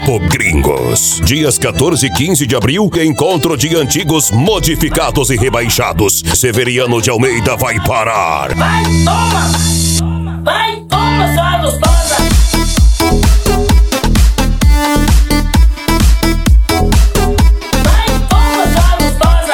Expo Gringos. Dias 14 e 15 de abril, encontro de antigos modificados e rebaixados. Severiano de Almeida vai parar. Vai, toma! Vai, toma, sua gostosa! Vai, toma, sua gostosa!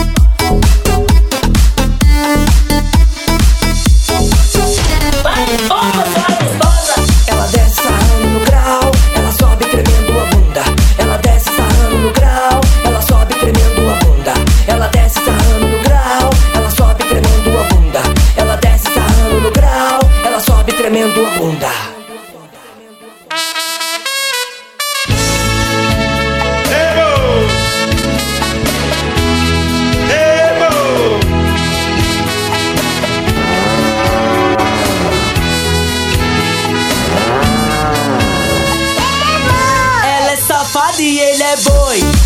Vai, toma, sua gostosa! Ela desce sarrando no grau, ela sobe tremendo a bunda. Ela desce sarrando no grau, ela sobe tremendo a bunda. Ela desce sarrando no grau, ela sobe tremendo a bunda. Ela desce sarrando no grau, ela sobe tremendo a bunda. Ela é safada e ele é boi.